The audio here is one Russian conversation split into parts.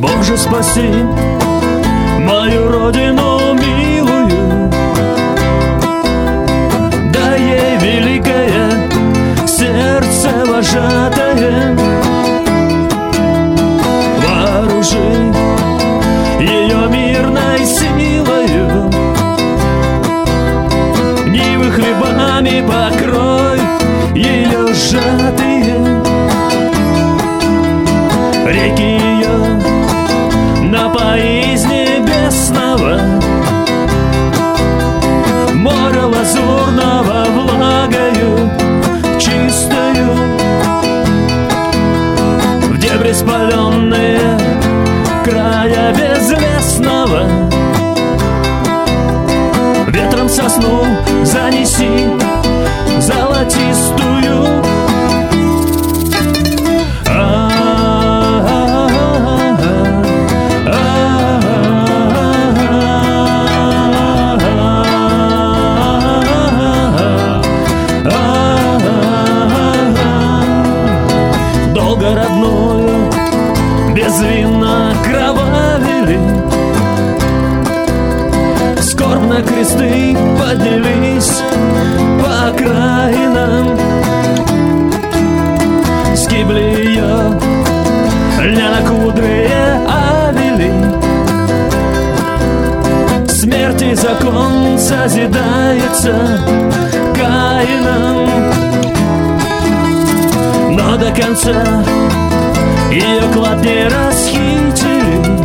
Боже, спаси мою родину милую, дай ей великое сердце вожатое, вооружи ее мирной силою, нивы хлебами покрой ее сжатые, реки ее напои из небесного, море лазурного влагою чистою, в дебри спаленные края безлесного, ветром сосну занеси золотистую. Долго родную безвинно кровавили, скорбно кресты поднялись по окраинам, скибли ее льняно-кудрые авели, смерти закон созидается Каином, но до конца ее клад не расхитили,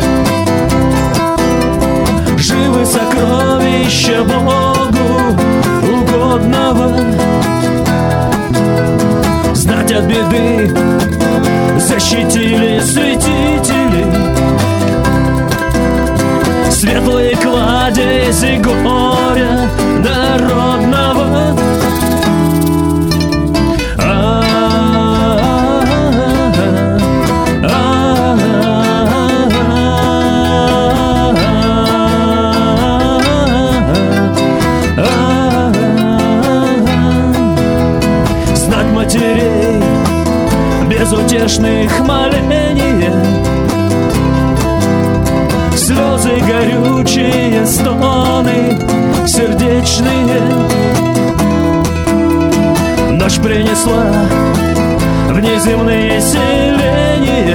живы сокровища Богу угодного, знать от беды защитили святители, светлые кладези горя народного. Матерей безутешных моления, слезы горючие, стоны сердечные. Ночь принесла в неземные селения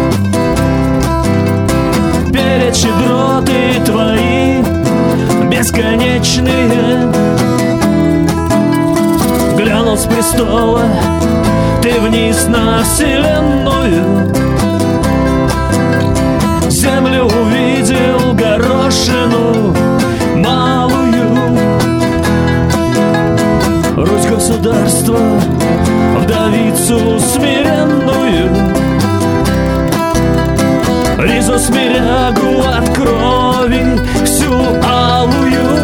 перед щедроты твои бесконечные. Глянул с престола ты вниз на вселенную, землю увидел горошину малую, Русь государства, вдовицу смиренную, ризу смирягу от крови всю алую.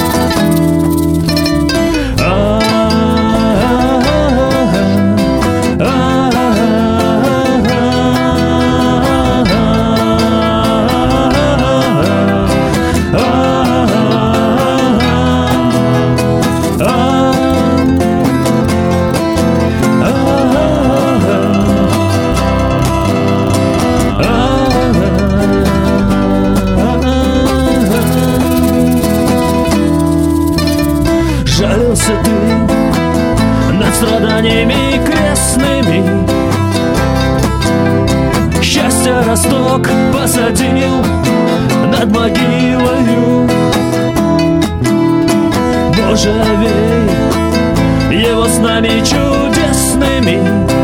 Жалился ты над страданиями крестными, счастье росток посадил над могилою. Боже, овей его с нами чудесными,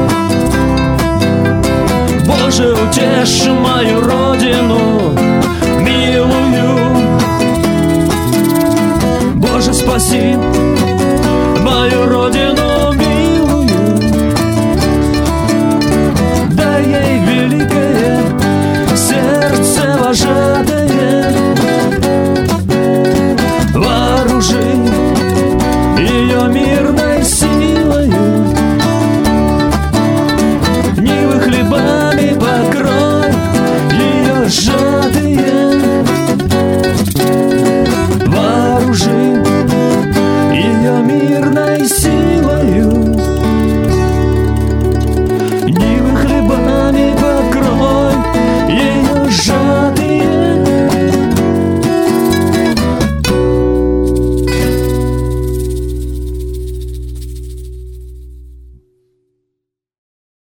Боже, утешь мою родину милую, Боже, спаси